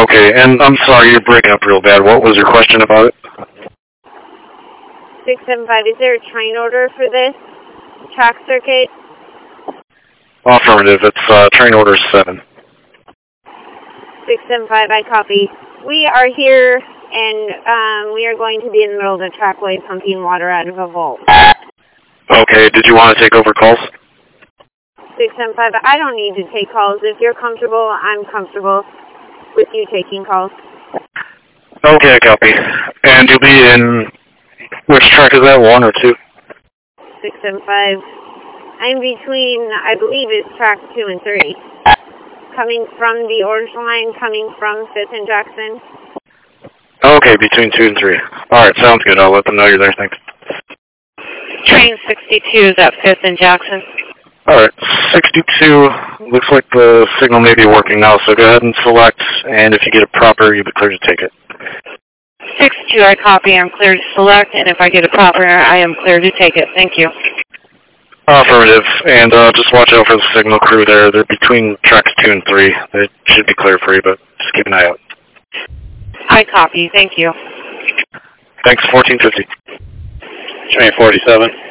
Okay, and I'm sorry, you're breaking up real bad. What was your question about it? 675, is there a train order for this track circuit? Affirmative, it's train order 7. 675, I copy. We are here, and we are going to be in the middle of the trackway pumping water out of a vault. Okay, did you want to take over calls? 675, I don't need to take calls. If you're comfortable, I'm comfortable with you taking calls. Okay, copy. And you'll be in, which track is that, 1 or 2? 675. I'm between, I believe it's track 2 and 3. Coming from the orange line, coming from 5th and Jackson. Okay, between 2 and 3. Alright, sounds good. I'll let them know you're there. Thanks. Train 62 is at 5th and Jackson. Alright, 62. Looks like the signal may be working now, so go ahead and select, and if you get it proper, you'll be clear to take it. 62, I copy. I'm clear to select, and if I get a proper, I am clear to take it. Thank you. Affirmative, and just watch out for the signal crew there. They're between tracks 2 and 3. They should be clear for you, but just keep an eye out. I copy. Thank you. Thanks, 1450. Train 47.